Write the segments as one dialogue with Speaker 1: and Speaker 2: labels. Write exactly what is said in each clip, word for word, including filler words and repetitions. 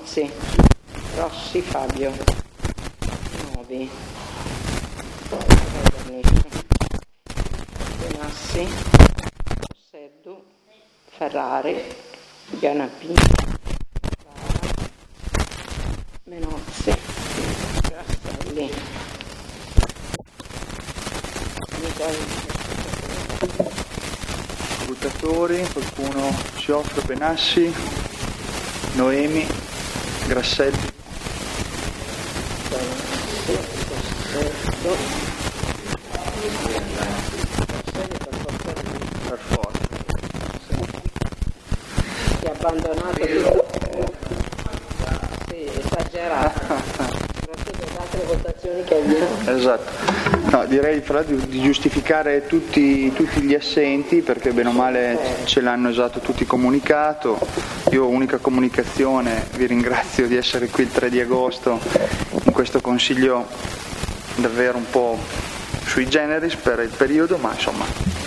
Speaker 1: Benozzi, Rossi Fabio, Novi, Benassi, Seddu, Ferrari, Ganapini, Benozzi, Grasselli,
Speaker 2: Scrutatori, qualcuno ci offre? Benassi, Noemi, Grasselli. Per forza.
Speaker 1: Che ha abbandonato tutto. Sì, esagerato. Soprattutto le altre votazioni che abbiamo.
Speaker 2: Esatto. No, direi fra l'altro di giustificare tutti, tutti gli assenti, perché bene o male ce l'hanno esatto tutti comunicato. Io unica comunicazione, vi ringrazio di essere qui il tre di agosto in questo consiglio davvero un po' sui generis per il periodo, ma insomma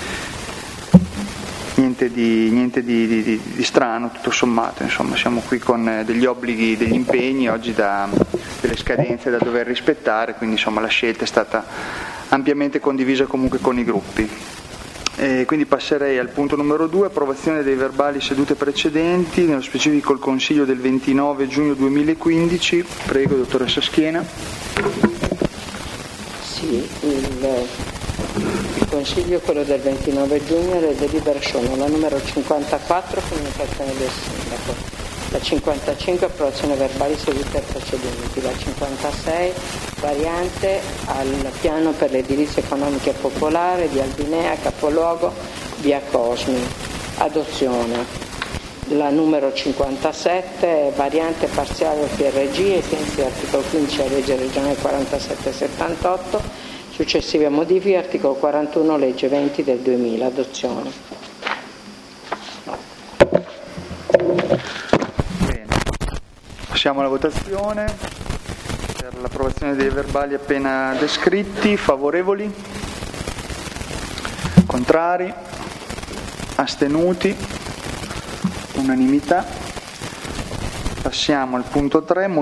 Speaker 2: niente di, niente di, di, di strano tutto sommato, insomma siamo qui con degli obblighi, degli impegni oggi, da, delle scadenze da dover rispettare, quindi insomma la scelta è stata ampiamente condivisa comunque con i gruppi. E quindi passerei al punto numero due, approvazione dei verbali sedute precedenti, nello specifico il Consiglio del ventinove giugno duemilaquindici. Prego, dottoressa Schiena.
Speaker 1: Sì, il, il Consiglio, quello del ventinove giugno, le delibere sono la numero cinquantaquattro, comunicazione del Sindaco, la cinquantacinque, approvazione verbali sedute precedenti, la cinquantasei, variante al piano per l'edilizia economica popolare di Albinea, capoluogo, via Cosmi, adozione. La numero cinquantasette, variante parziale P R G ai sensi dell'articolo quindici della legge regionale quarantasette settantotto, successive modifiche articolo quarantuno legge venti del duemila, adozione.
Speaker 2: Bene, passiamo alla votazione per l'approvazione dei verbali appena descritti. Favorevoli? Contrari? Astenuti? Unanimità. Passiamo al punto tre.